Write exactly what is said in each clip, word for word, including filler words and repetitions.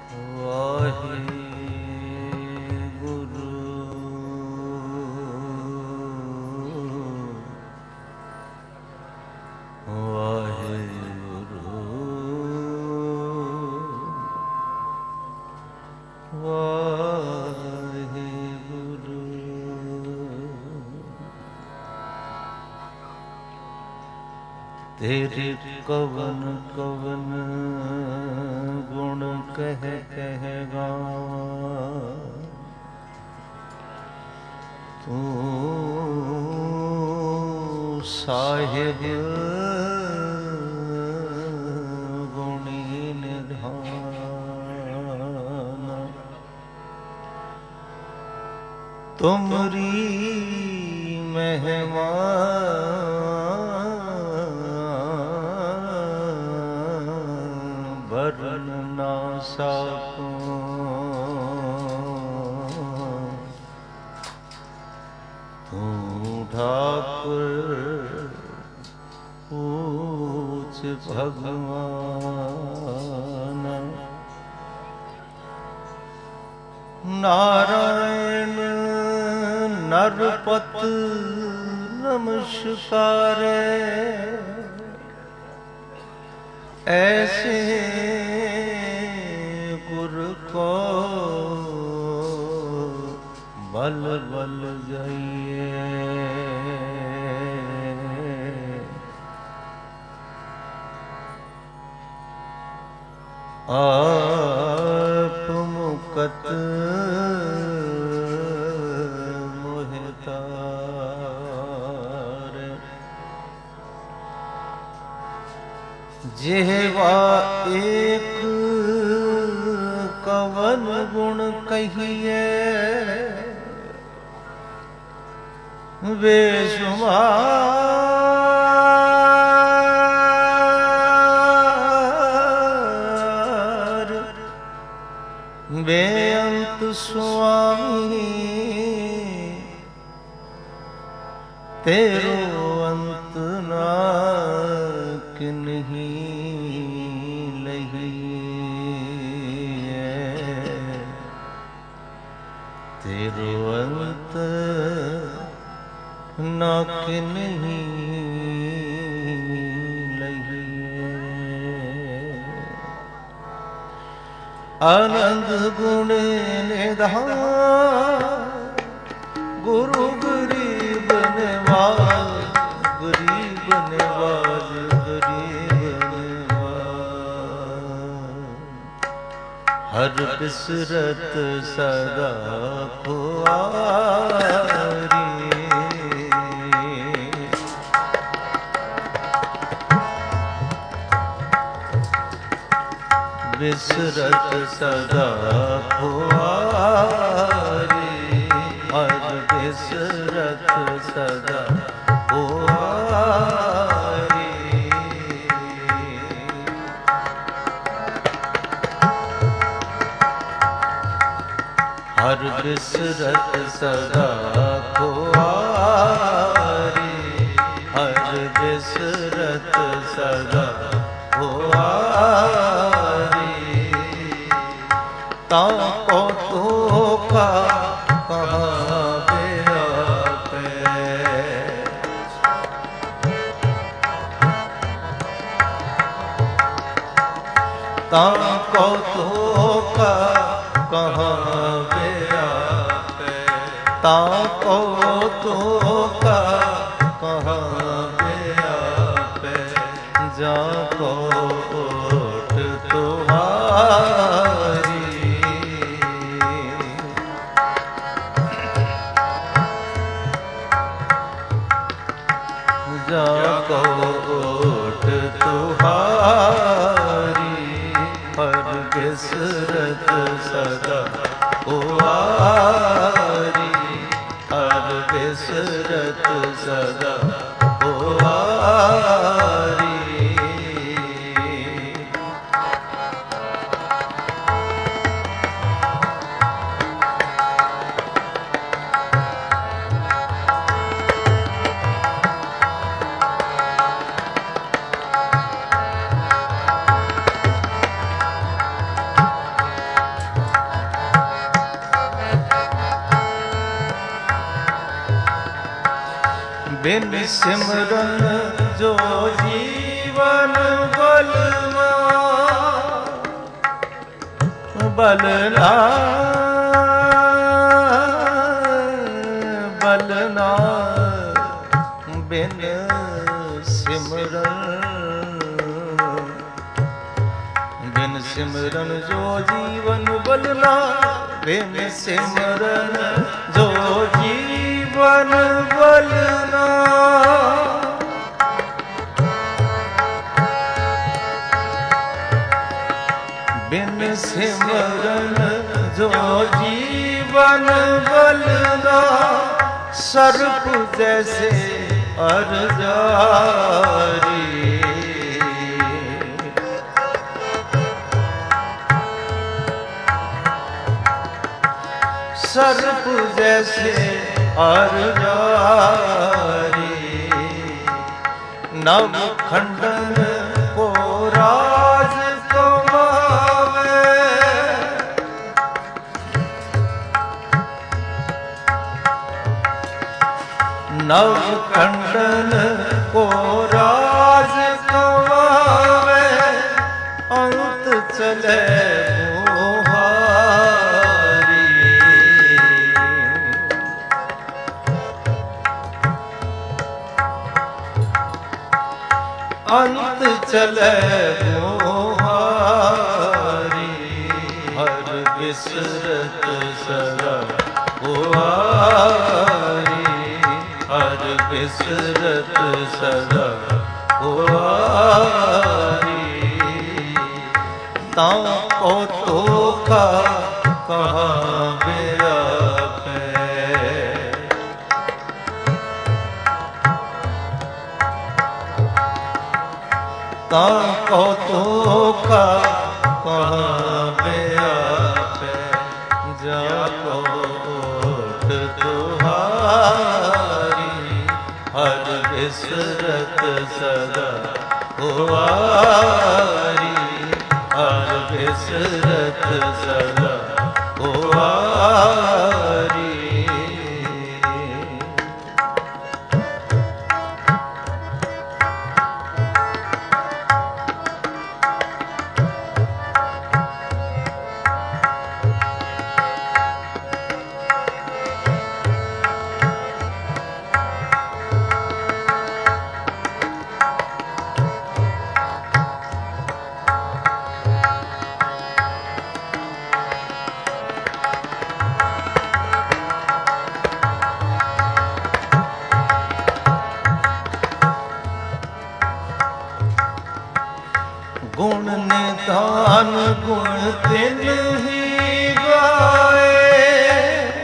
तेरे कवन कवन गुण कह कहेगा तू साहिब गुणी निधान। तुमरी महिमा वर्ण ना सकूं। तू ठाकुर पूछ भगवान। नारायण नरपत नमस्कारे ऐसे गुर को बल बल जाइए। आप मुकत मोहितार जेवा एक कवन गुण कहिए बेशुमार बेअंत स्वामी तेरो अंत ना किन्हीं तेरो अंत ना किन्हीं लगिए। आनंद गुण निधान गुरु गरीब निवाज गरीब निवाज गरीब निवाज। हर बिसरत सदा खुआरी बिसरत सदा खुआरी हर बिसरत सदा खुआरी। हर बिसरत सदा खुआरी हर बिसरत सदा खुआरी। ताको तो का कहाँ पे ताको तो का कहाँ ताको तो का कहाँ पे जाको ओट तुम्हारी। जाको ओट तुम्हारी हर बिसरत सदा खुआरी हर बिसरत सदा खुआरी। बिन सिमरन जो जीवन बलना बलना बलना बिन सिमरन बिन सिमरन जो जीवन बलना बिन सिमरन जो जीवन बलना बिन सिमरन जो जीवन बलना सर्प जैसे अर जारी सर्प जैसे अर जारी नव खंडन को राज कमावे नव खंडन को राज कमावे अंत चले अंत चले मोहारी हर बिसरत सदा हुआरी हर बिसरत सदा हुआरी तां को तो का कहाँ मेरा ताको तो का कहाँ मेरा पे जाको ओट तुहारी हर बिसरत सदा हुआरी हर बिसरत सदा हुआरी गुण निधान गुण तिन ही गाए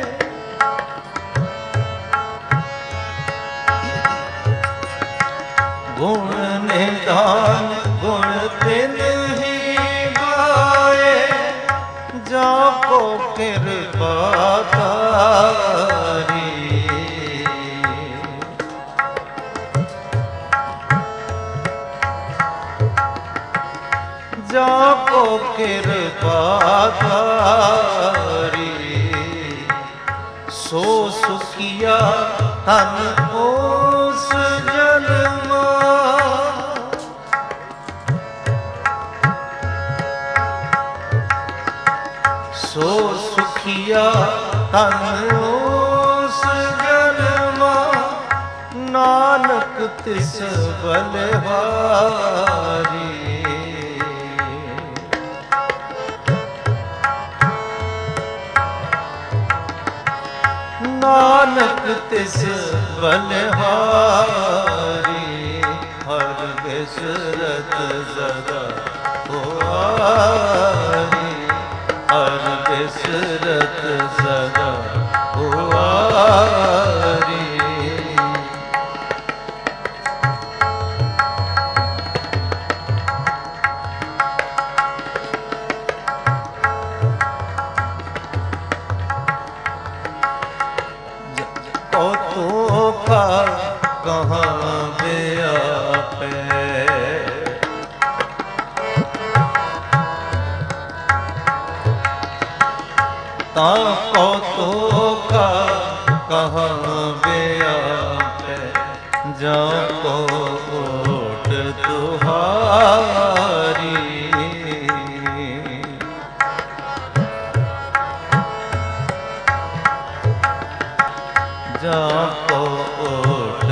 गुण निधान गुण तिन ही गाए जाको कृपा तारी जाको कृपा तारी सो सुखिया तन उस जन्मा सो सुखिया तन उस जन्मा नानक तिस बलहारी नानक तिस बलहारी हर बिसरत सदा हुआरी हर बिसरत सदा हुआरी तो का कहाँ गया पे ताको तो का कहाँ गया पे जाको ओट तुहारी जाको ओट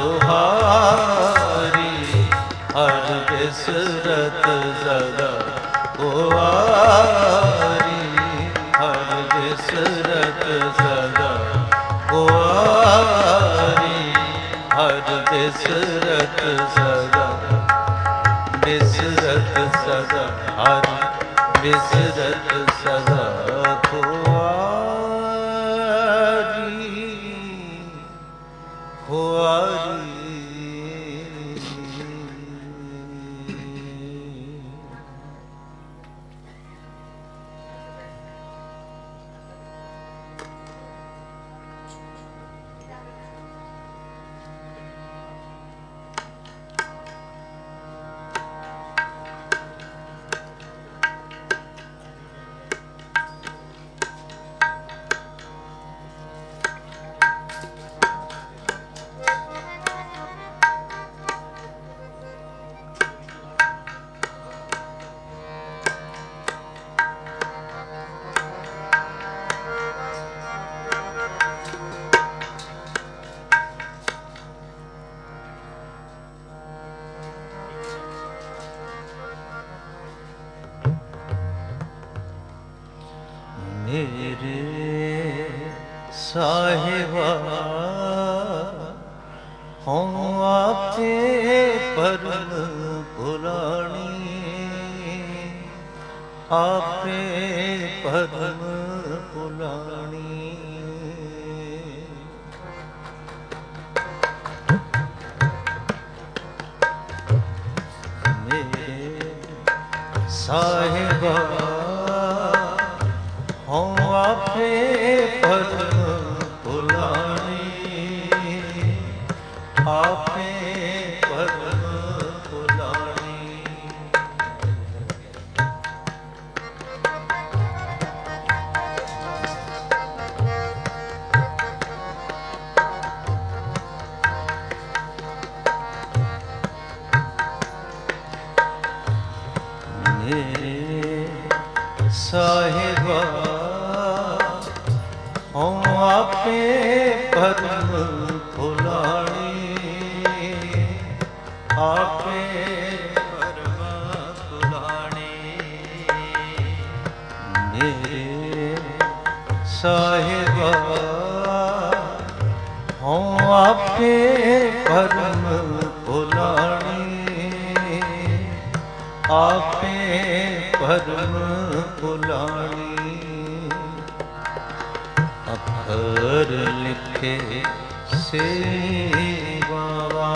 तुहारी हर बिसरत सदा कुआरी हर बिसरत सदा कुआरी हर बिसरत सदा बिसरत सदा हर बिसरत सदा कुआरी कुआरी। मेरे साहिबा हों आपे परम पुराणी आपे परम पुराणी। मेरे साहिबा हों आपे परम पुराणी आपे परम पुराणी। मेरे साहिबा हों आपे परम पुराणी आपे परम पुराणी। मेरे साहिबा हों आपे परम पुराणी आपे परम पुराणी। अखर लिखे से बाबा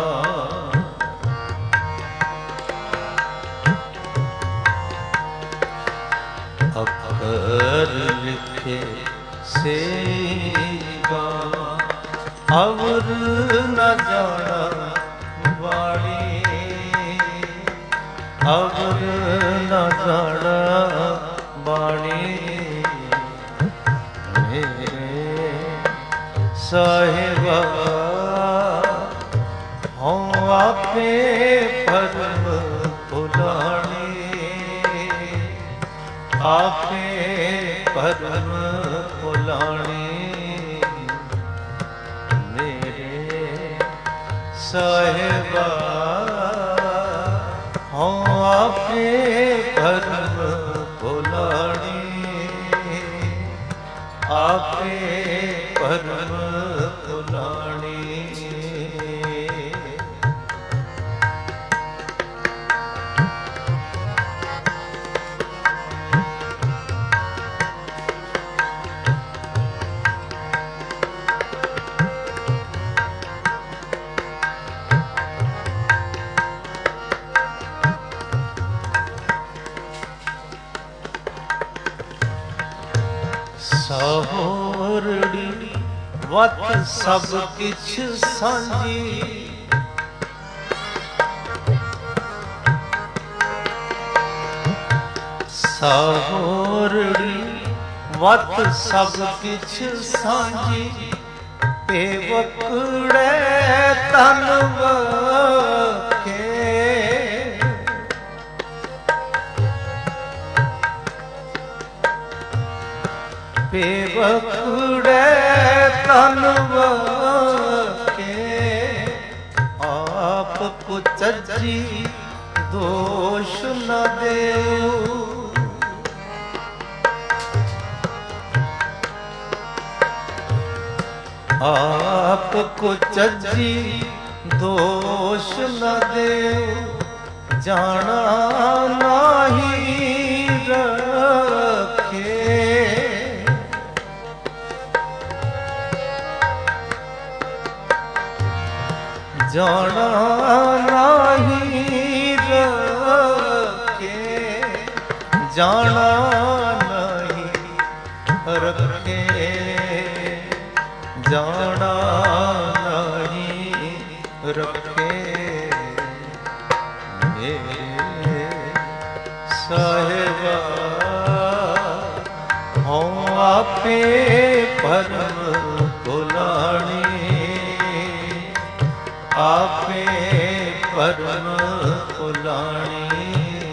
अखर लिखे से बाबा अवर न जाना वाणी अवर न जाना वाणी। साहिबा हों आपे परम पुराणी आपे परम पुराणी। मेरे साहिबा हों आपे परम पुराणी आपे परम पुराणी। साहोरड़ी वत सब किछ सांझी साहोरड़ी वत सब किछ सांझी ਪੇਵਕੜੇ ਤਨ ਵਖੇ ਪੇਵਕੜੇ ਤਨ ਵਖੇ ਆਪ ਕੁਚਜੀ ਦੋਸ਼ ਨ ਦੇਉ ਆਪ ਕੁਚਜੀ ਦੋਸ਼ ਨ ਦੇਉ ਜਾਣਾ ਨਾਹੀ ਰਖੇ ਜਾਣਾ ਨਾਹੀ ਰਖੇ ਜਾਣਾ ਨਹੀਂ ਰਖੇ ਜਾਣਾ ਨਹੀਂ ਰਖੇ ਮੇਰੇ ਸਾਹਿਬਾ ਹਉ ਆਪੇ ਭਰਮ ਭੁਲਾਣੀ ਆਪੇ ਭਰਮ ਭੁਲਾਣੀ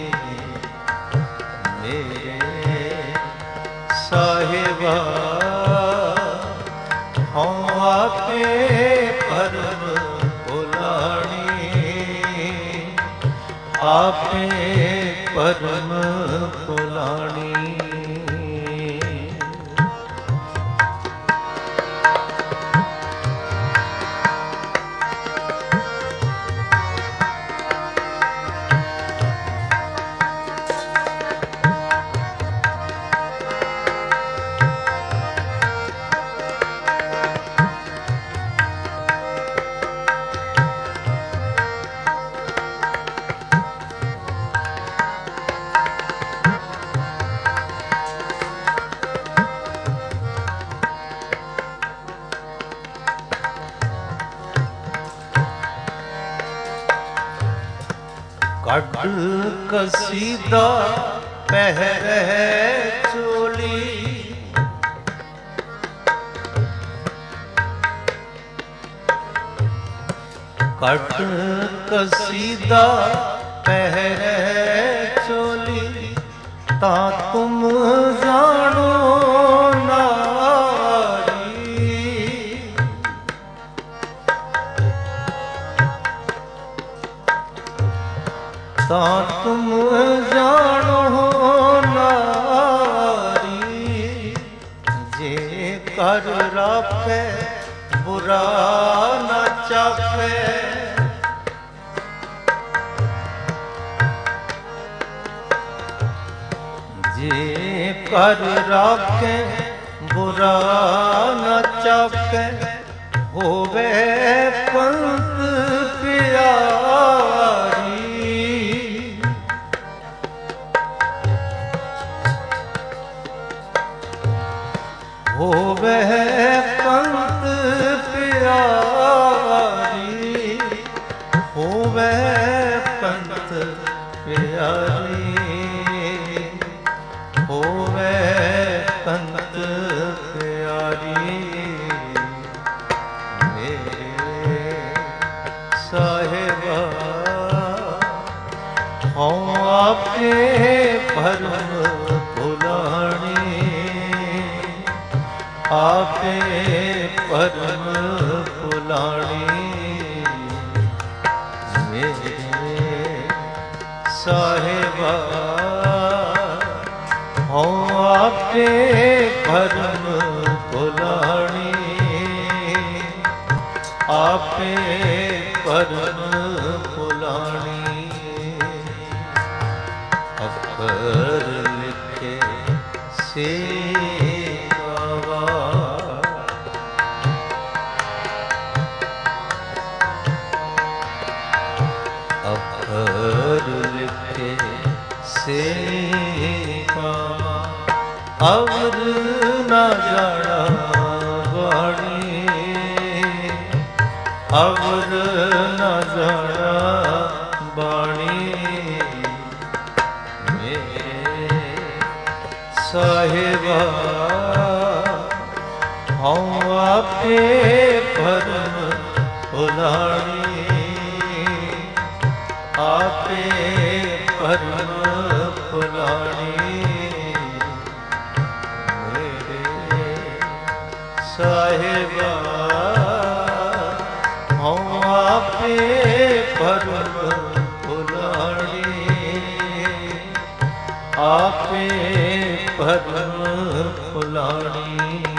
ਮੇਰੇ ਸਾਹਿਬਾ ਹਉ ਆਪੇ ਭਰਮ ਭੁਲਾਣੀ ਆਪੇ ਭਰਮ ਭੁਲਾਣੀ ਕੱਢ ਕਸੀਦਾ ਪਹਿਰੇ ਚੋਲੀ ਕੱਢ ਕਸੀਦਾ ਪਹਿਰੇ ਚੋਲੀ ਤਾਂ ਤੁਮ ਜਾਣੋ ਨਾਰੀ ਤਾਂ ਤੁਮ ਜਾਣੋ ਨਾਰੀ ਜੇ ਕਰ ਰਾਖੇ ਬੁਰਾ ਨ ਚਾਖੇ ਜੇ ਕਰ ਰਾਖੇ ਬੁਰਾ ਨ ਚਾਖੇ ਹੋਵੇ ਪੰਥ ਪਿਆਰੀ ਹੋਵੇ ਪੰਥ ਪਿਆਰੀ ਹੋਵੇ ਪੰਥ ਪਿਆਰੀ ਹੋਵੇ ਪੰਥ ਪਿਆਰੀ ਮੇਰੇ ਸਾਹਿਬਾ ਹਉ ਆਪੇ ਭਰਮ ਭੁਲਾਣੀ ਆਪੇ ਭਰਮ ਭੁਲਾਣੀ ਮੇਰੇ ਸਾਹਿਬਾ ਹਉ ਆਪੇ ਭਰਮ ਭੁਲਾਣੀ ਆਪੇ ਭਰਮ ਭੁਲਾਣੀ ਅੱਖਰ ਲਿਖੇ ਸੇ ਅੱਖਰ ਲਿਖੇ ਸੇ ਪਾਵਾ ਅਵਰ ਨਾ ਜਾਣਾ ਬਾਣੀ ਅਵਰ ਨਾ ਜਾਣਾ ਬਾਣੀ ਮੇਰੇ ਸਾਹਿਬਾ ਹਉ ਆਪੇ ਭਰਮ ਭੁਲਾਣੀ, ਆਪੇ ਭਰਮ ਭੁਲਾਣੀ। ਮੇਰੇ ਸਾਹਿਬਾ ਹਉ ਆਪੇ ਭਰਮ ਭੁਲਾਣੀ, ਆਪੇ ਭਰਮ ਭੁਲਾਣੀ।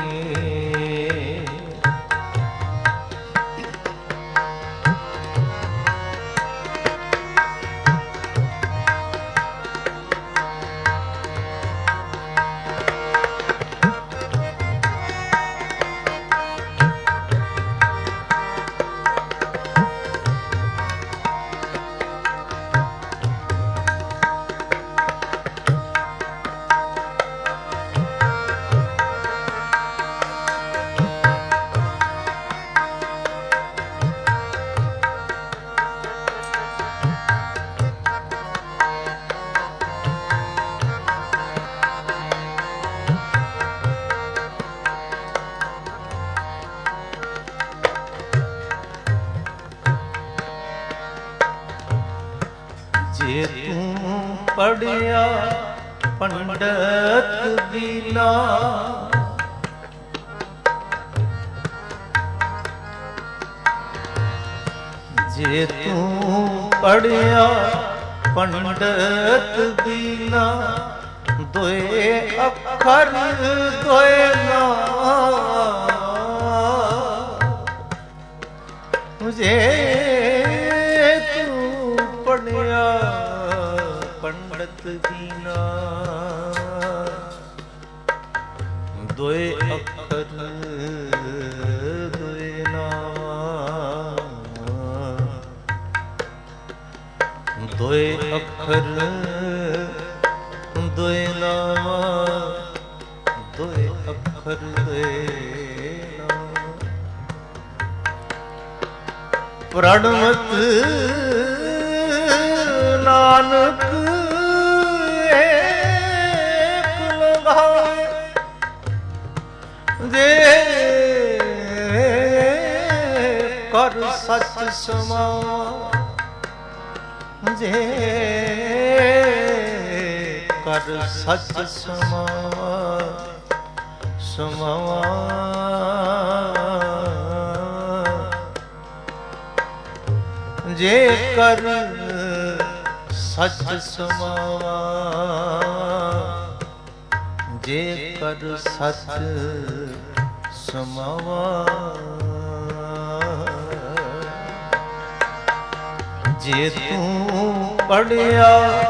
ਜੇ ਤੂੰ ਪੜਿਆ ਪੰਡਤ ਬੀਨਾ, ਜੇ ਤੂੰ ਪੜਿਆ ਪੰਡਤ ਬੀਨਾ, ਦੋਏ ਅੱਖਰ ਦੋਏ ਨਾ, ਜੇ ਪੜਿਆ ਪੰਡਤ ਬੀਨਾ, ਦੋਏ ਅੱਖਰ ਦੋਏ ਨਾਮ, ਦੋਏ ਅੱਖਰ ਦੋਏ ਨਾਮ, ਦੋਏ ਅੱਖਰ ਦੋਏ ਨਾਮ। ਪ੍ਰਣਵਤ ਨਾਨਕ ਏਕ ਲੰਘਾਏ, ਜੇ ਕਰ ਸੱਚ ਸਮਾਵਾ, ਜੇ ਕਰ ਸੱਚ ਸਮਾਵਾ, ਸਮਾਵਾ। ਜੇ ਕਰ ਸੱਚ ਸਮਾਵਾ, ਜੇ ਕਰ ਸੱਚ ਸਮਾਵਾ। ਜੇ ਤੂੰ ਪੜਿਆ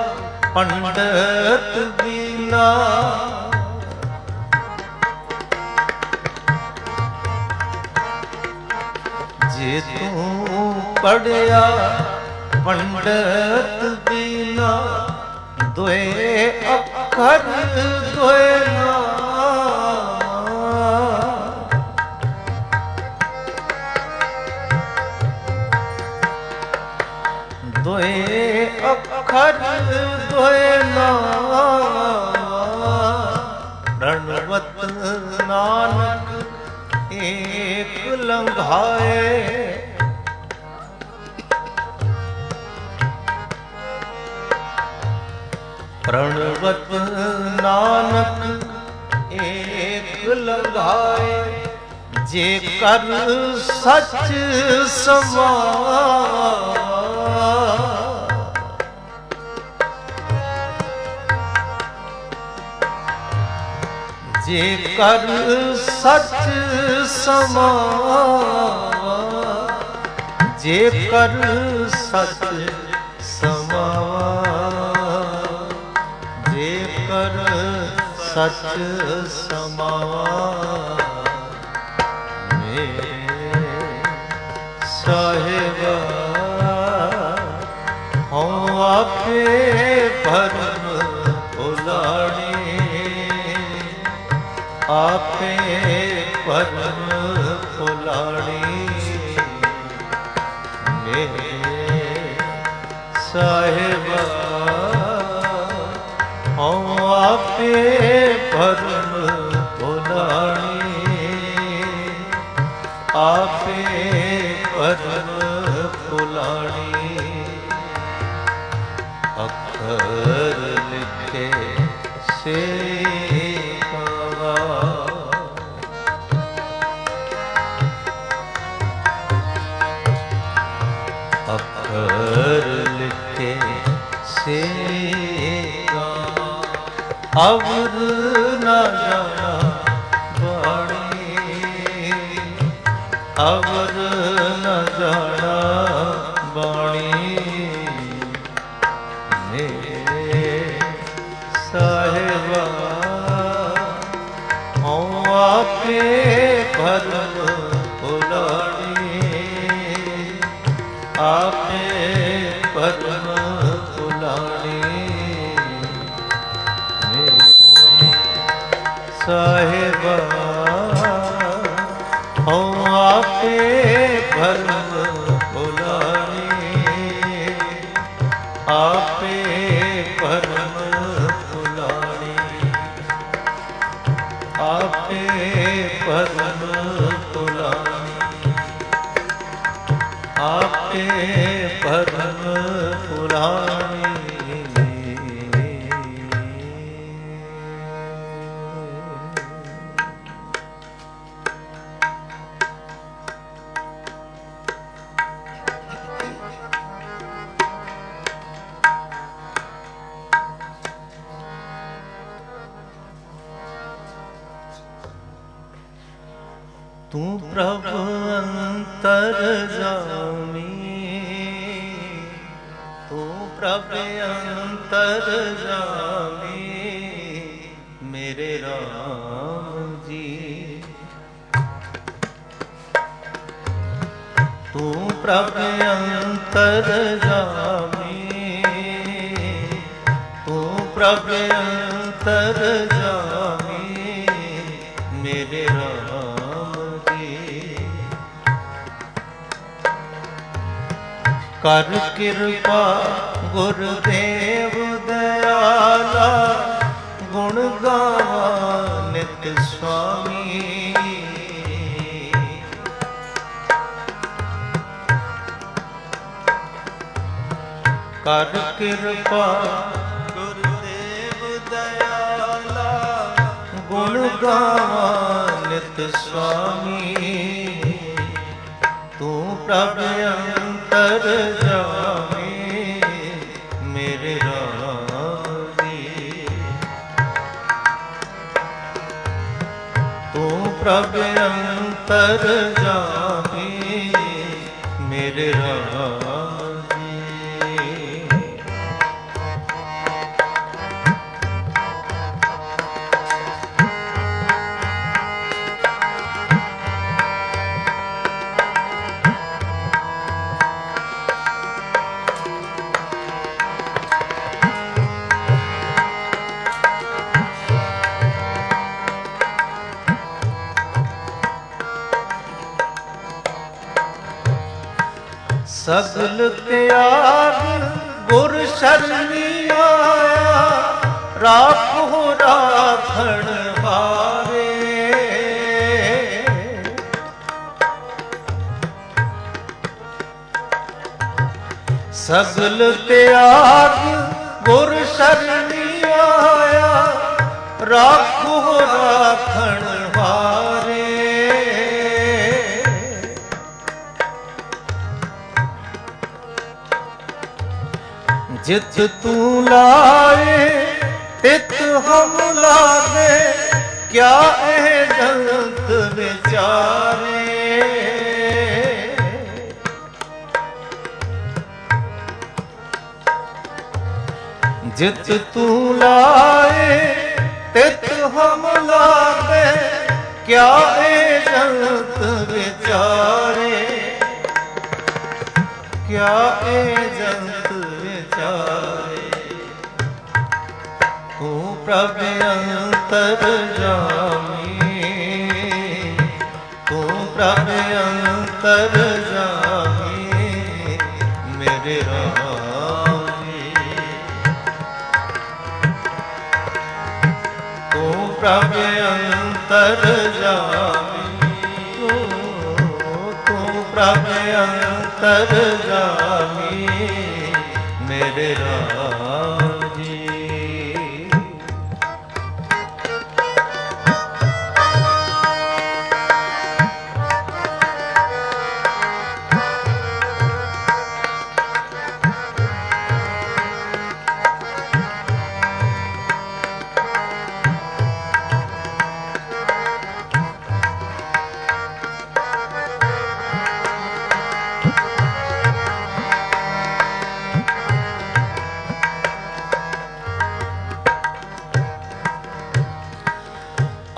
ਪੰਡਤ ਬੀਨਾ, ਜੇ ਤੂੰ ਪੜਿਆ ਪੰਡਤ ਬੀਨਾ, ਦੋਏ ਅੱਖਰ ਦੋਏ ਨਾਮ, ਦੋਏ ਅੱਖਰ ਦੋਏ ਨਾਮ। ਪ੍ਰਣਵਤ ਨਾਨਕ ਏਕ ਲੰਘਾਏ, ਪ੍ਰਣਵਤ ਨਾਨਕ ਏਕ ਲੰਘਾਏ, ਜੇ ਕਰ ਸੱਚ ਸਮਾਵਾ, ਜੇ ਕਰ ਸੱਚ ਸਮਾਵਾ, ਜੇ ਕਰ ਸੱਚ ਸਮਾਵਾ, ਜੇ ਕਰ ਸੱਚ ਸਮਾਵਾ। ਮੇਰੇ ਸਾਹਿਬਾ ਹਉ ਆਪੇ ਭਰਮ ਭੁਲਾਣੀ, ਆਪੇ ਭਰਮ ਭੁਲਾਣੀ। ਮੇਰੇ ਸਾਹਿਬਾ ਹਉ ਆਪੇ ਭਰਮ ਭੁਲਾਣੀ, ਅਵਰ ਨਾ ਜਾਣਾ ਬਾਣੀ, ਅਵਰ ਨਾ ਜਾਣਾ ਬਾਣੀ, ਮੇਰੇ ਸਾਹਿਬਾ ਹਉ ਆਪੇ ਭਰਮ ਭੁਲਾਣੀ, ਆਪੇ ਭਰਮ ਭੁਲਾਣੀ, ਸਾਹਿਬਾ ਹਉ ਆਪੇ ਭਰਮ ਭੁਲਾਣੀ, ਆਪੇ ਭਰਮ ਭੁਲਾਣੀ, ਆਪੇ ਭਰਮ ਭੁਲਾਣੀ, ਆਪੇ ਭਰਮ ਭੁਲਾਣੀ। ਤੂੰ ਪ੍ਰਭ ਅੰਤਰਜਾਮੀ, ਤੂੰ ਪ੍ਰਭ ਅੰਤਰਜਾਮੀ, ਮੇਰੇ ਰਾਮ ਜੀ। ਤੂੰ ਪ੍ਰਭ ਅੰਤਰਜਾਮੀ, ਤੂੰ ਪ੍ਰਭ ਅੰਤਰਜਾਮੀ, ਮੇਰੇ ਰਾਮ ਕਰ ਕਿਰਪਾ ਗੁਰਦੇਵ ਦਇਆਲਾ, ਗੁਣ ਗਾਵਾਂ ਨਿਤ ਸੁਆਮੀ। ਕਰ ਕਿਰਪਾ ਗੁਰਦੇਵ ਦਇਆਲਾ, ਗੁਣ ਗਾਵਾਂ ਨਿਤ ਸੁਆਮੀ। ਤੂੰ ਪ੍ਰਭ ਅੰਤਰਜਾਮੀ, ਮੇਰੇ ਰਾਮ ਜੀ। ਤੂੰ ਪ੍ਰਭ ਅੰਤਰਜਾਮੀ, ਮੇਰੇ ਰਾਮ ਜੀ। ਸਗਲ ਤਿਆਗ ਗੁਰ ਸ਼ਰਣੀ ਆਇਆ, ਰਾਖੋ ਰਾਖਣ ਹਾਰੇ। ਸਗਲ ਤਿਆਗ ਗੁਰ ਸ਼ਰਣੀ ਆਇਆ, ਰਾਖੋ ਰਾਖਣ ਹਾਰੇ। ਜਿਤ ਤੂੰ ਲਾਏ ਤਿਤ ਹਮ ਲਾਗੇ, ਕਿਆ ਇਹ ਜੰਤ ਵਿਚਾਰੇ। ਜਿਤ ਤੂੰ ਲਾਏ ਤਿਤ ਹਮ ਲਾਗੇ, ਕਿਆ ਇਹ ਜੰਤ ਵਿਚਾਰੇ। ਕਿਆ ਇਹ ਜੰਤ ਵਿਚਾਰੇ। ਤੂੰ ਪ੍ਰਭ ਅੰਤਰਜਾਮੀ, ਤੂੰ ਪ੍ਰਭ ਅੰਤਰਜਾਮੀ, ਮੇਰੇ ਰਾਮ ਜੀ। ਤੂੰ ਪ੍ਰਭ ਅੰਤਰਜਾਮੀ, ਤੂੰ ਪ੍ਰਭ ਅੰਤਰਜਾਮੀ, ਮੇਰੇ ਰਾਮ ਜੀ।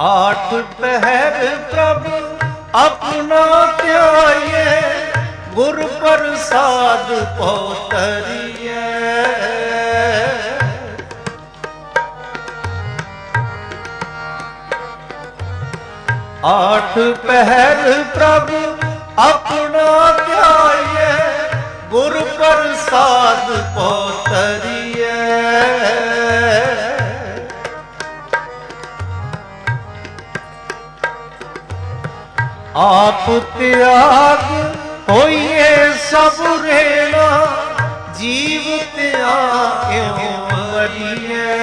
आठ पहर प्रभु अपना ध्याये, गुर प्रसाद पौतरिए। आठ पहर प्रभु अपना ध्याये, गुर प्रसाद पौतरिए। आप त्याग होइए सब रेना, जीव त्याग मरिए।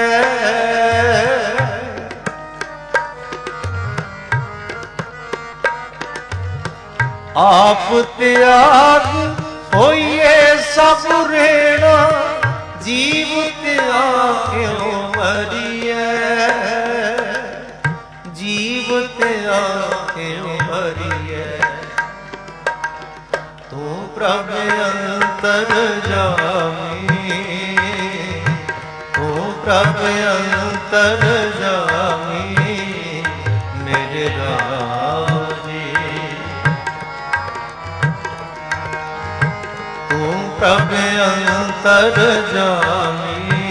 आप त्याग होइए सब रेना, जीव त्याग मरिए। जीव त्याग मरिए। तू प्रभु अंतर जामी, तू प्रभु अंतर जामी मेरे राजी। तू प्रभु अंतर जामी,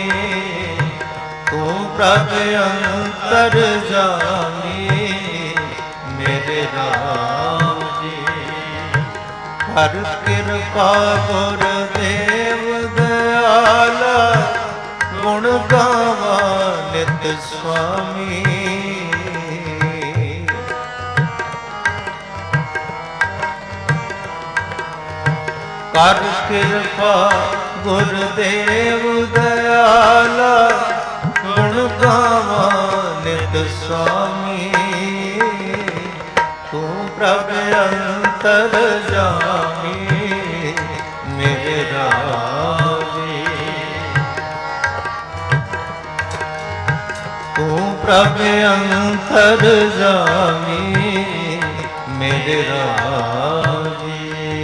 तू प्रभु अंतर जामी मेरे राम जी। हर कृपा गुरुदेव दयाला, गुण गावा नित स्वामी। कर कृपा गुरुदेव दयाला, गुण गावा नित स्वामी। तू प्रभु अंतर जामी मेरे राजी। तू प्रभु अंतर जामी मेरे राजी।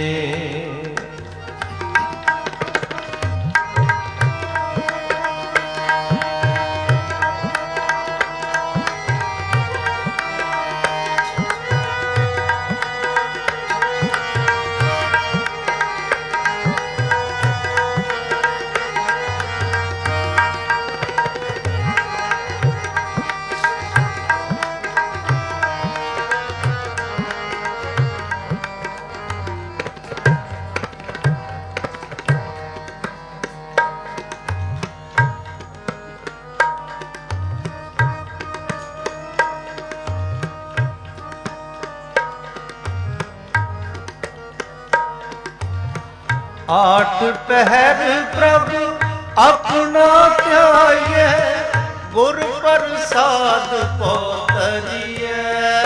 आठ पहर प्रभु अपना ध्याये, गुर प्रसाद पौतरिए।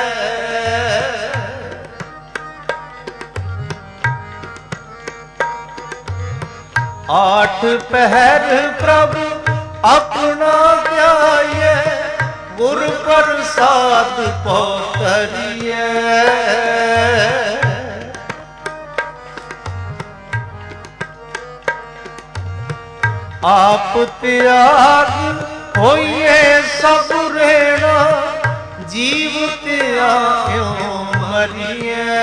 आठ पहर प्रभु अपना ध्याये, गुर प्रसाद पौतरिए। आप त्याग होइए सब रेना, जीव त्याग मरिए।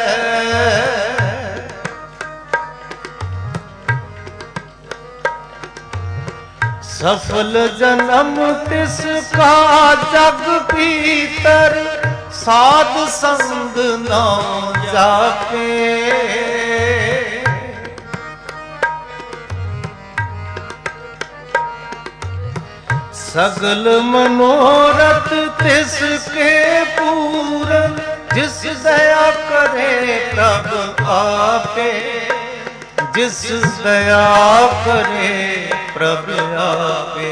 सफल जन्म तिसका जग भीतर, साध संग ना जाके। सगल मनोरथ तिसके पूरन, जिस दया करे प्रभ आपे। जिस दया करे प्रभ आपे।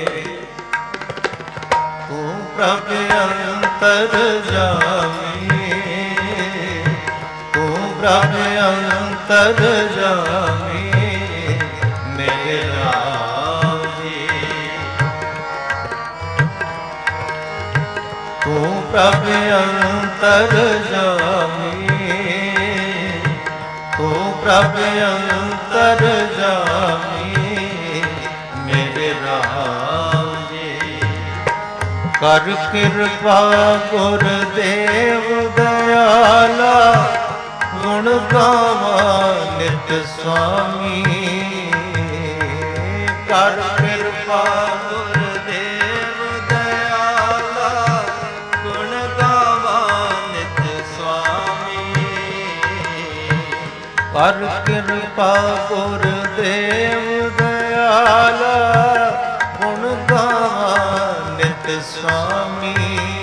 तू प्रभ अंतर जामी, तू प्रभ अंतर जामी मेरे राम जी। तू प्रभ अंतर जामी, तू प्रभ अंतर जामी मेरे राम जी। ਕਰ ਕਿਰਪਾ ਗੁਰਦੇਵ ਦਇਆਲਾ, ਗੁਣ ਗਾਵਾਂ ਨਿਤ ਸੁਆਮੀ। ਕਰ ਕਿਰਪਾ ਗੁਰਦੇਵ ਦਇਆਲਾ, ਗੁਣ ਗਾਵਾਂ ਨਿਤ ਸੁਆਮੀ। ਕਰ ਕਿਰਪਾ ਗੁਰਦੇਵ ਦਇਆਲਾ, ਗੁਣ ਗਾਵਾਂ ਨਿਤ ਸੁਆਮੀ।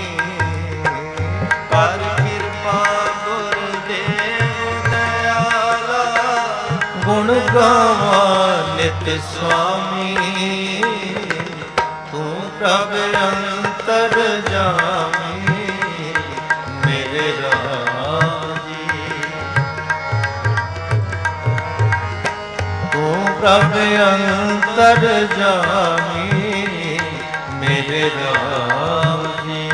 ਕਰ ਕਿਰਪਾ ਗੁਰਦੇਵ ਦਇਆਲਾ, ਗੁਣ ਗਾਵਾਂ ਨਿਤ ਸੁਆਮੀ। ਤੂੰ ਪ੍ਰਭ ਅੰਤਰਜਾਮੀ, ਮੇਰੇ ਰਾਮ ਜੀ। ਤੂੰ ਪ੍ਰਭ ਅੰਤਰਜਾਮੀ, ਮੇਰੇ ਰਾਮ ਜੀ।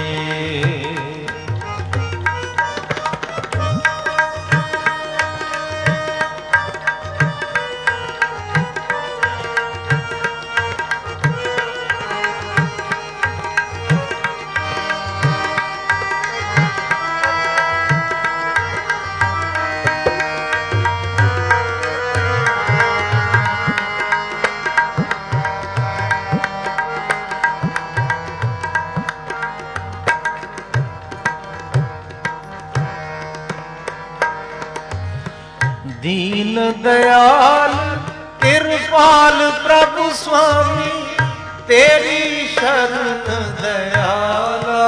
दीन दयाल कृपाल प्रभु स्वामी, तेरी शरण दयाला।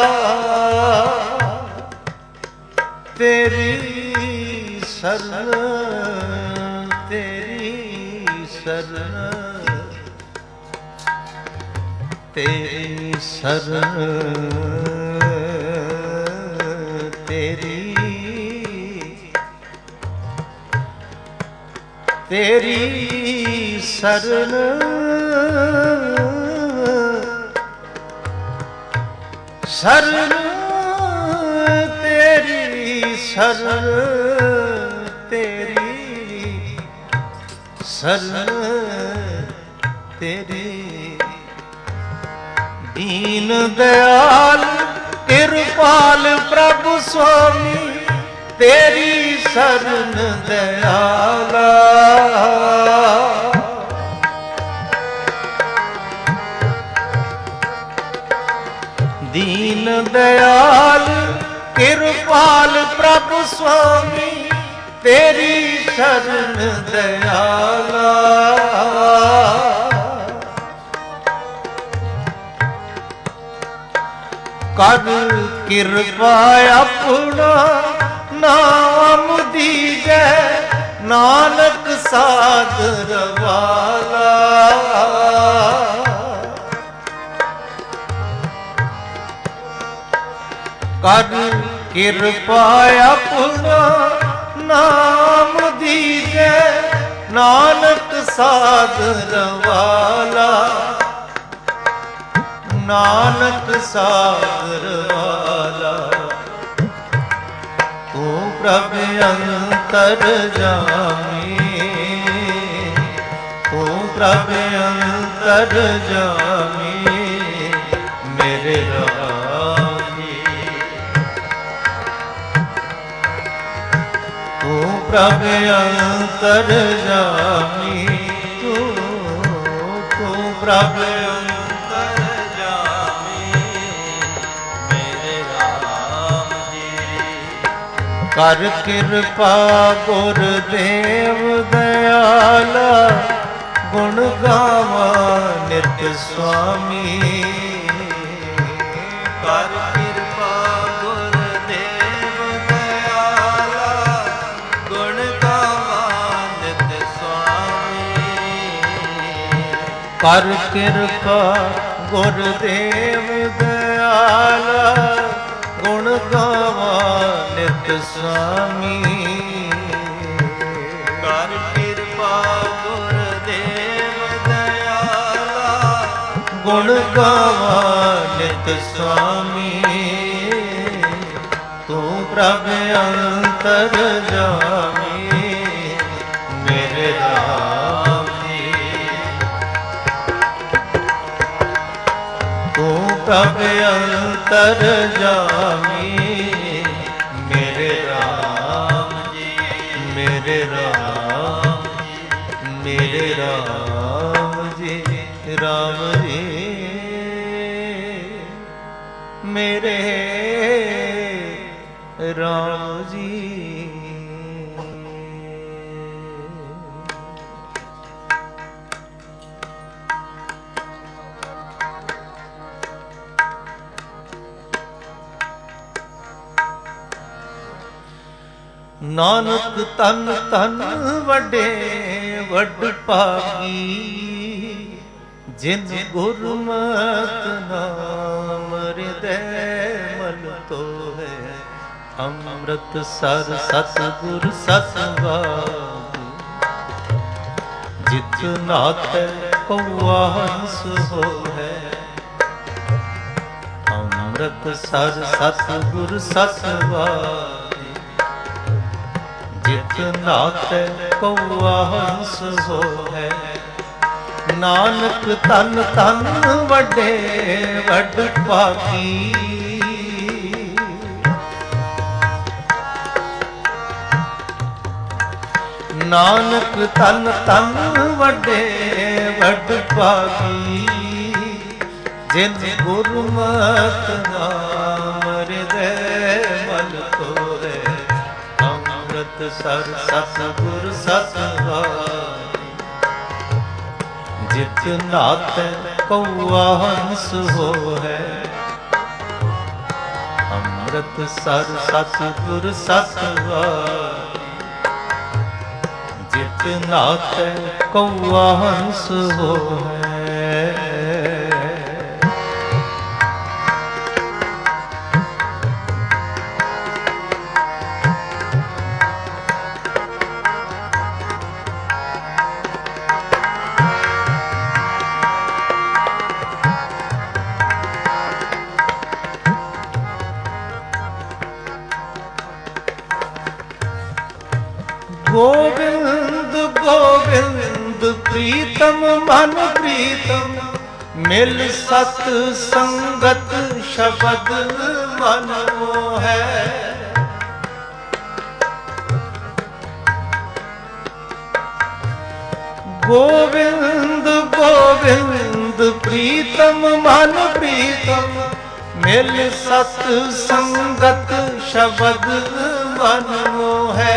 तेरी शरण, तेरी शरण, तेरी शरण, तेरी तेरी शरण, शरण तेरी शरण, तेरी शरण तेरी। दीन दयाल कृपाल प्रभु स्वामी, तेरी शरण दयाला। दीन दयाल कृपाल प्रभु स्वामी, तेरी शरण दयाला। कर कृपा अपना नाम दीजै, नानक सादर वाला। कर कृपा अपना नाम दीजै, नानक सादर वाला। नानक सादर वाला। तू प्रभ अंतरजामी, तू प्रभ अंतरजामी, मेरे राम जी। तू प्रभ अंतरजामी, तू तू प्रभ कर कृपा गुरदेव दयाला, गुण गावा नित स्वामी। कर कृपा गुरदेव दयाला, गुण गावा नित स्वामी। कर कृपा गुरदेव दयाला, गुण गावा नित स्वामी। कर कृपा गुरदेव दयाला, गुण गावा नित स्वामी। तू प्रभ अंतरजामी, मेरे राम जी। तू प्रभ अंतर जामी मेरे राम जी, मेरे राम, मेरे राम जी, राम जी, मेरे राम जी। नानक तन तन वडे वड भागी जिन गुरमत नाम हृदय मन तो है अमृत सर सतगुर सतवाग जित नाथ कौआ हंस हो है अमृत सर सतगुर सतवाग जित नाथ कौआ हंस हो है नानक तन तन वडे वड भागी नानक तन तन वडे वड भागी जिन गुरमत नाम हृदय मन तो है अमृत सर सतगुर सतवाग जित नाथ कौआ हंस हो है अमृत सर सतगुर सतवाग जित नाथ कौआ हंस हो है। गोविंद गोविंद प्रीतम मन प्रीतम मिल सत संगत शब्द मन है गोविंद गोविंद प्रीतम मन प्रीतम मिल सत संगत शब्द मन है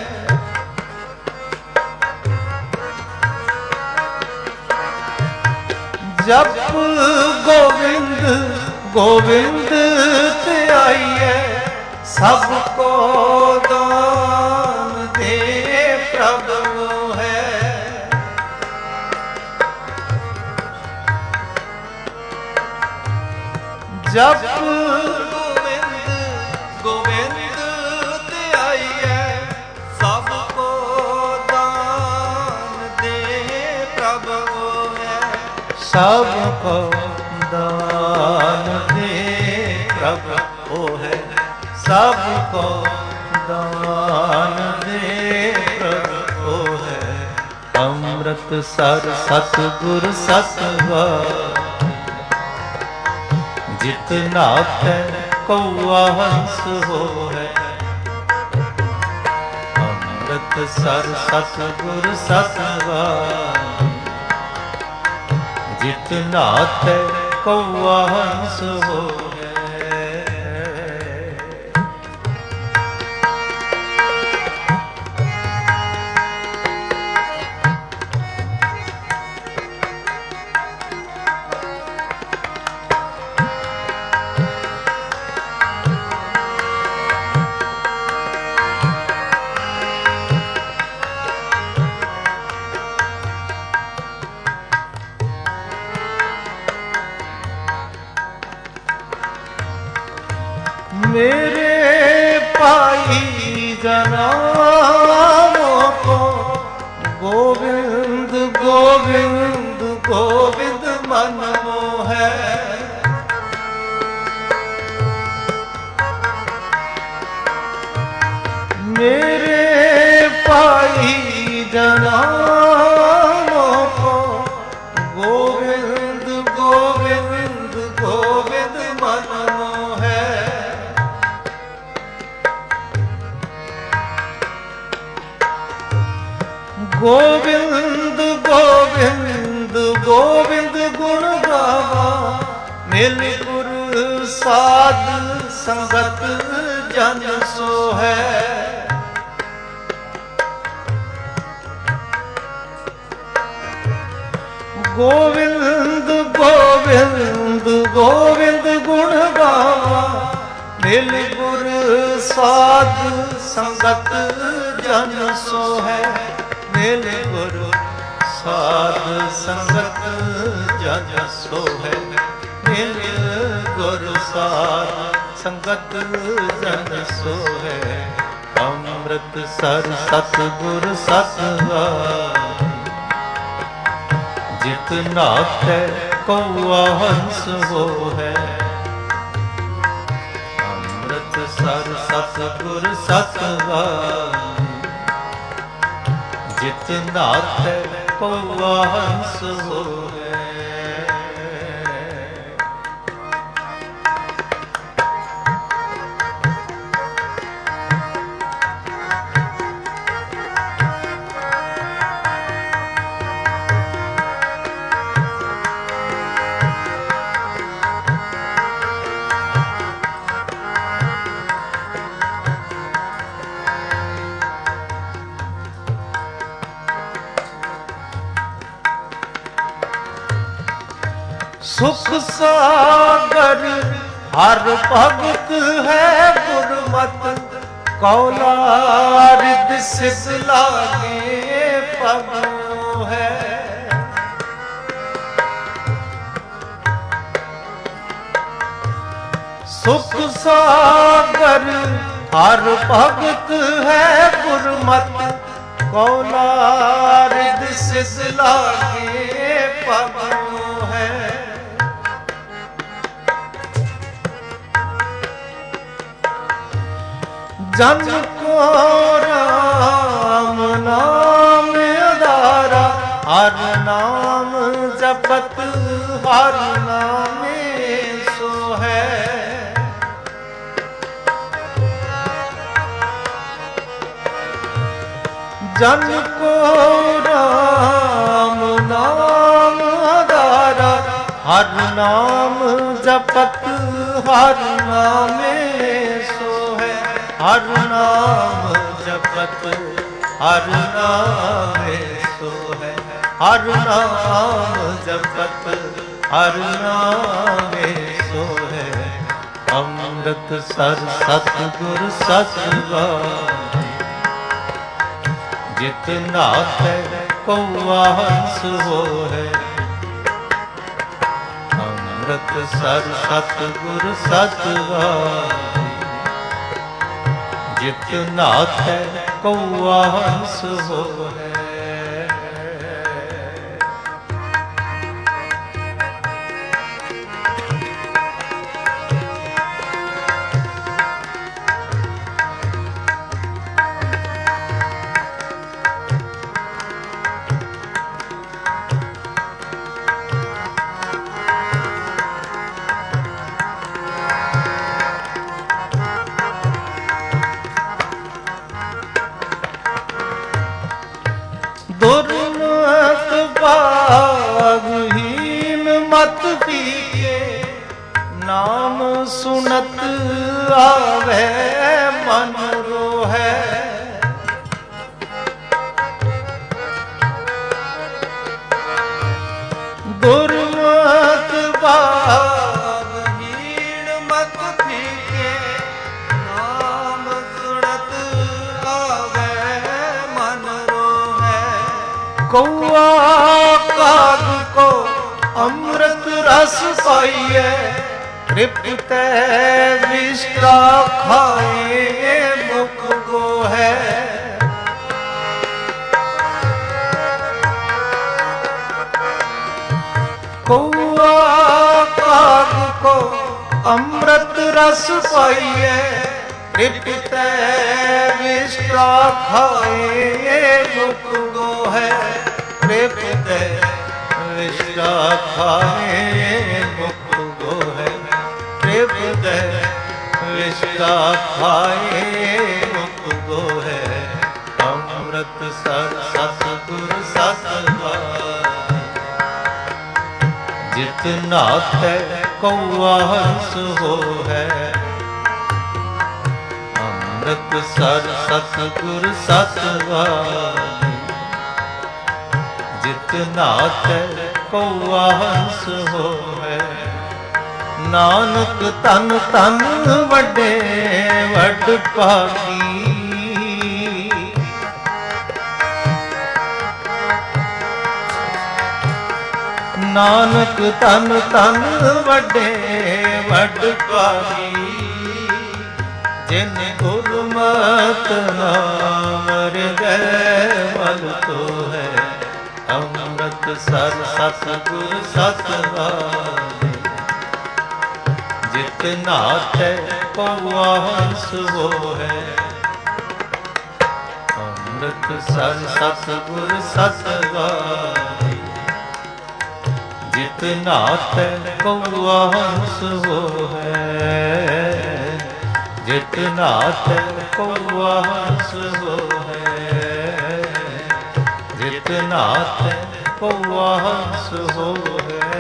जप गोविंद गोविंद ध्याइए सबको दान दे प्रभु है जप गोविंद गोविंद ध्याइए सबको दान दे प्रभु सबको दान दे प्रभु है सबको दान दे प्रभु है अमृत सर सतगुर सतवाग जित नाथ कौआ हंस हो है अमृत सर सतगुर सतवाग जित नाथ कौआ हंस हो मेरे पाई जनामों को गोविंद गोविंद गोविंद मन मोह है मेरे पाई जनामों को गोविंद गोविंद गोविंद ਗੋਬਿੰਦ ਗੋਬਿੰਦ ਗੋਬਿੰਦ ਗੁਣ ਗਾਵਾ, ਮਿਲ ਗੁਰ ਸਾਧ ਸੰਗਤ ਜਨ ਸੋ ਹੈ। ਗੋਬਿੰਦ ਗੋਬਿੰਦ ਗੋਬਿੰਦ ਗੁਣ ਗਾਵਾ, ਮਿਲ ਗੁਰ ਸਾਧ ਸੰਗਤ ਜਨ ਸੋ ਹੈ। ਮਿਲ ਗੁਰ ਸਾਧ ਸੰਗਤ ਜਨ ਸੋ ਹੈ। ਮਿਲ ਗੁਰ ਸਾਧ ਸੰਗਤ ਜਨ ਸੋ ਹੈ। ਅੰਮ੍ਰਿਤ ਸਰ ਸਤਿਗੁਰ ਸਤਿਗੁਰ, ਜਿਤ ਨਾਥੈ ਕਉਆ ਹੰਸ ਹੋ ਹੈ। ਅੰਮ੍ਰਿਤ ਸਰ ਸਤਿਗੁਰ ਸਤਿਗੁਰ, ਜਿਤ ਨਾਥੈ ਕਉਆ ਹੰਸ ਹੋ ਹੈ। ਸੁਖ ਸਾਗਰ ਹਰ ਭਗਤ ਹੈ ਗੁਰਮਤਿ, ਕੌਲਾ ਰਿਦ ਸਿਧ ਲਾਗੇ ਪਵਿਓ ਹੈ। ਸੁਖ ਸਾਗਰ ਹਰ ਭਗਤ ਹੈ ਗੁਰਮਤਿ, ਕੌਲਾ ਰਿਦ ਸਿਧ ਲਾਗੇ ਪਵਿਓ ਹੈ। ਜਨ ਕੋ ਰਾਮ ਨਾਮ ਆਧਾਰਾ, ਹਰ ਨਾਮ ਜਪਤ ਹਰ ਨਾਮੇ ਸੋ ਹੈ। ਜਨ ਕੋ ਰਾਮ ਨਾਮ ਆਧਾਰਾ, ਹਰ ਨਾਮ ਜਪਤ ਹਰ ਨਾਮੇ ਸੋ ਹੈ। ਹਰ ਨਾਮ ਜਪਤ ਹਰ ਨਾਮੇ ਸੋ ਹੈ। ਹਰ ਨਾਮ ਜਪਤ ਹਰ ਨਾਮੇ ਸੋ ਹੈ। ਅੰਮ੍ਰਿਤ ਸਰ ਸਤਿਗੁਰ ਸਤਿਗੁਰ, ਜਿਤ ਨਾਥੈ ਕਉਆ ਹੰਸ ਹੋ ਹੈ। ਅੰਮ੍ਰਿਤ ਸਰ ਸਤਿਗੁਰ ਸਤਿਗੁਰ, ਜਿਤ ਨਾਥੈ ਕਉਆ ਹੰਸ ਹੋ ਹੈ। ਦੁਰਮਤ ਭਾਗਹੀਨ ਮਤ ਪੀਏ, ਨਾਮ ਸੁਨਤ ਆਵੇ ਮਨ ਰੋਹੈ। ਦੁਰਮਤ ਭਾਗਹੀਨ ਮਤ ਪੀਏ, ਨਾਮ ਸੁਨਤ ਆਵੇ ਮਨ ਰੋਹੈ। ਕਉਆ ਕਾਗ ਕੋ ਅੰਮ੍ਰਿਤ ਰਸ ਪਾਈਐ, ਤ੍ਰਿਪਤੈ ਵਿਸ਼ਟਾ ਖਾਏ ਮੁਖ ਗੋਹੈ। ਕਉਆ ਕਾਗ ਕੋ ਅੰਮ੍ਰਿਤ ਰਸ ਪਾਈਐ, ਤ੍ਰਿਪਤੈ ਵਿਸ਼ਟਾ ਖਾਏ ਮੁਖ ਗੋਹੈ। ਤ੍ਰਿਪਤੈ ਵਿਸ਼ਟਾ ਖਾਏ ਮੁਖ ਗੋਹੈ। ਤ੍ਰਿਪਤੈ ਵਿਸ਼ਟਾ ਖਾਏ ਮੁਖ ਗੋਹੈ। ਅੰਮ੍ਰਿਤ ਅੰਮ੍ਰਿਤਸਰ ਸਤਿਗੁਰ ਸਤਿਵਾਈ, ਜਿਤ ਨਾਥੈ ਕਉਆ ਹੰਸ ਹੋਹੈ। ਅੰਮ੍ਰਿਤਸਰ ਸਤਿਗੁਰ ਸਤਿਵਾਈ, ਜਿਤ ਨਾਥੈ ਕਉਆ ਹੰਸ ਹੋਹੈ। ਨਾਨਕ ਤਨ ਤਨ ਵੱਡੇ ਵੱਡ ਭਾਗੀ, ਨਾਨਕ ਤਨ ਤਨ ਵੱਡੇ ਵੱਡ ਭਾਗੀ। ਜਿਨ ਗੁਰਮਤਿ ਨਾਮ ਹਿਰਦੈ ਮਲ ਧੋਹੈ। ਅੰਮ੍ਰਿਤਸਰ ਸਤਿਗੁਰ ਸਤਿਵਾਈ, ਜਿਤ ਨਾਥੈ ਕਉਆ ਹੰਸ ਹੋਹੈ। ਅੰਮ੍ਰਿਤਸਰ ਸਤਿਗੁਰ ਸਤਿਵਾਈ, ਜਿਤ ਨਾਥੈ ਕਉਆ ਹੰਸ ਹੋਹੈ। ਜਿਤ ਨਾਥੈ ਕਉਆ ਹੰਸ ਹੋਹੈ। ਜਿਤ ਨਾਥੈ ਕਉਆ ਹੰਸ ਹੋਹੈ।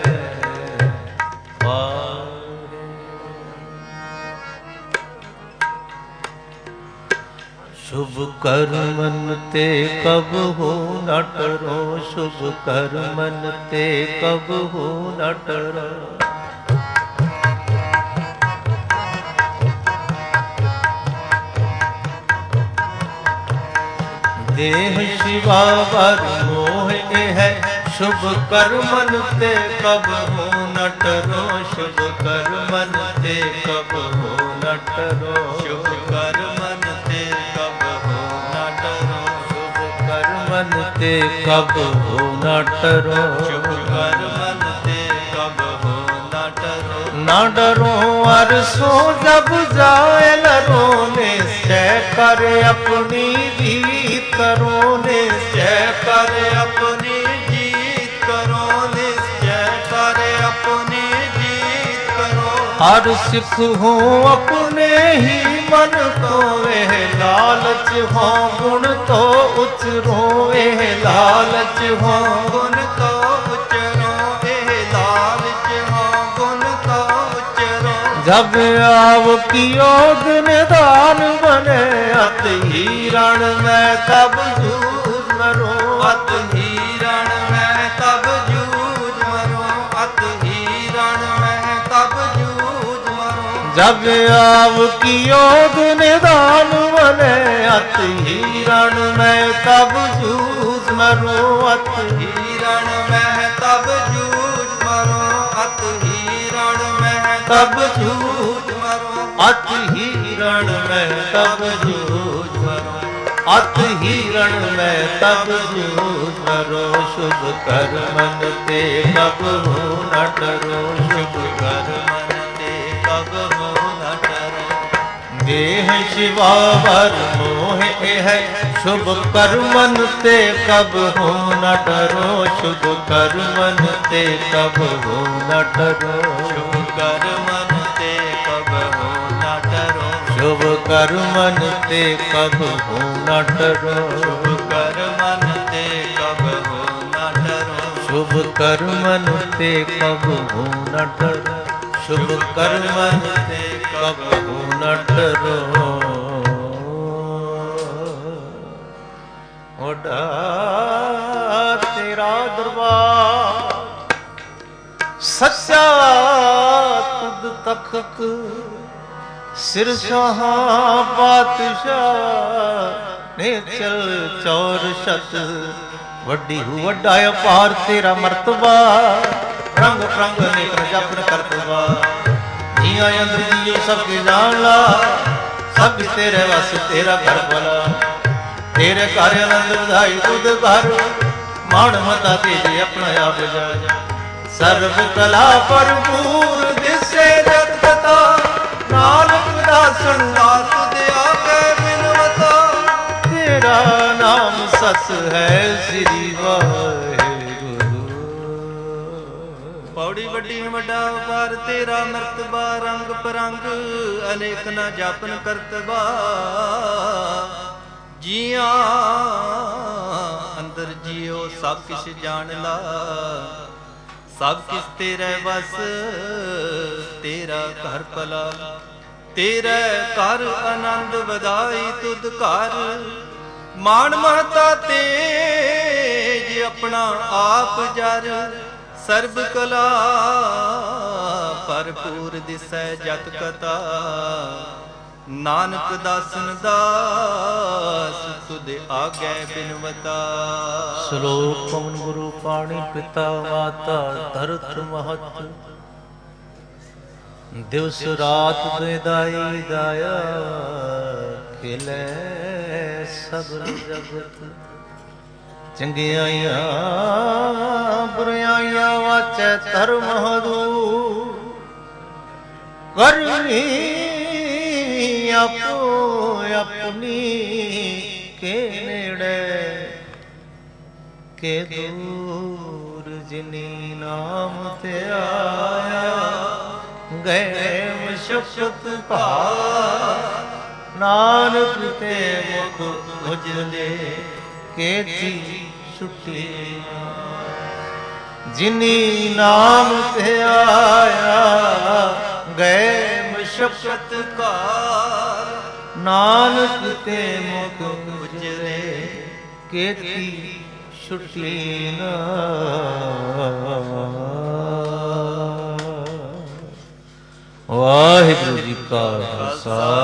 शुभ कर्मन ते कब हो न टरो। शुभ कर्मन ते कब हो न टरो। देह शिवा वर मोह है। शुभ कर्मन ते कब हो न टरो। शुभ कर्मन ते कब हो न टरो। शुभ कर्मन ते कब हो न टरो। शुभ कर्मन ते कब हो न टरो। शुभ कर्मन ते कब हो न टरो। न डरो अर सो जब जाए लरो। निश्चय कर अपनी जीत करो। निश्चय कर अपनी जीत करो। निश्चय कर अपनी जीत करो। हर सिख हो अपने ही मन को। वह लालच हो गुण तो उचरो। वह लालच हो गुण तो उचरो। वह लालच हो गुण तो उचरो। जब आव की योग निदान बने। अत हिरण में तब जूझ मरो। अत हिरण में तब जूझ मरो। अत हिरण में तब जूझ मरो। जब आव की योग निदान बने। अत हिरण में तब जूझ मरो। अत हिरण में तब जूझ मरो। अत हिरण में तब जूझ मरो। अत हिरण में तब जूझ मरो। अत हिरण में तब जूझ मरो। शुभ कर्मन ते कब हो न डरो। शुभ कर्मन ते कब हो न डरो। देह शिवा वर मोह है। शुभ कर्मन ते कब हो न डरो। शुभ कर्मन ते कब हो न डरो। शुभ कर्मन ते कब हो न डरो। शुभ कर्मन ते कब हो न डरो। शुभ कर्मन ते कब हो न डरो। शुभ कर्मन ते कब हो न डरो। शुभ कर्मन ते कब हो न डरो। ओढ़ा तेरा दरबार सच्चा तुद तखत। सिर शाहा पातशाह ने चल चौर शत। वड्डी हु वड्डा अपार तेरा मर्तबा। रंग प्रंग नेत्र जपन करतबा। जिया अंदर जियो सबके जान ला। सब तेरे वस तेरा घर भला। तेरे कार्य आनंद बधाई तुद घर। मान मता तेजे अपना आप जाए। सर्व कला भरपूर दिसे जग कथा। नानक दासन नाथ दया के बिनवता। तेरा नाम सस है श्री वाहेगुरु। पौड़ी वड्डी वड्डा अपार तेरा मर्तबा। रंग परंग अनेक न जापन करतबा। ਜੀਆਂ ਅੰਦਰ ਜੀਓ ਸਭ ਕਿਛ ਜਾਣ ਲਾ, ਸਭ ਕਿਛ ਤੇਰੇ ਵਸ ਤੇਰਾ ਘਰ ਭਲਾ, ਤੇਰੇ ਘਰ ਆਨੰਦ ਵਧਾਈ ਤੁਧ ਘਰ, ਮਾਣ ਮਹਤਾ ਤੇਜ ਆਪਣਾ ਆਪ ਜਰ, ਸਰਬ ਕਲਾ ਭਰਪੂਰ ਦਿਸੈ ਜਤ ਕਥਾ, ਨਾਨਕ ਦਾਸਨ ਦਾਸ ਤੁਧ ਆਗੈ ਬਿਨਵਤਾ। ਸ਼ਲੋਕ ਪਵਨ ਗੁਰੂ ਪਾਣੀ ਪਿਤਾ ਮਾਤਾ ਧਰਤ ਮਹਤ, ਦਿਵਸ ਰਾਤ ਦੇਦਾਈ ਦਾਇਆ, ਖੇਲੇ ਸਗਲ ਜਗਤ, ਚੰਗਿਆਈਆਂ ਬੁਰਾਈਆਂ ਵਾਚੈ ਧਰਮ ਹਦੂ, ਕਰਨੀ ਆਪੋ ਆਪਣੀ ਕੇ ਨੇੜੇ, ਕੇ ਦੂਰ ਜਿਨੀ ਨਾਮ ਤੇ ਆਇਆ, ਗਏ ਮਸ਼ਕਤ ਭਾਰ, ਨਾਨਕ ਤੇ ਮੁਖ ਉਜਲੇ, ਕੇਤੀ ਛੁੱਟੀ, ਜਿਨੀ ਨਾਮ ਤੇ ਆਇਆ, ਗਏ ਮਸ਼ਕਤ ਭਾਰ, ਨਾਨਕ ਤੇ ਮੁਖ ਉਜਲੇ, ਕੇਤੀ ਛੁੱਟੀ ਨਾ। ਵਾਹਿਗੁਰੂ ਜੀ ਕਾ ਖਾਲਸਾ,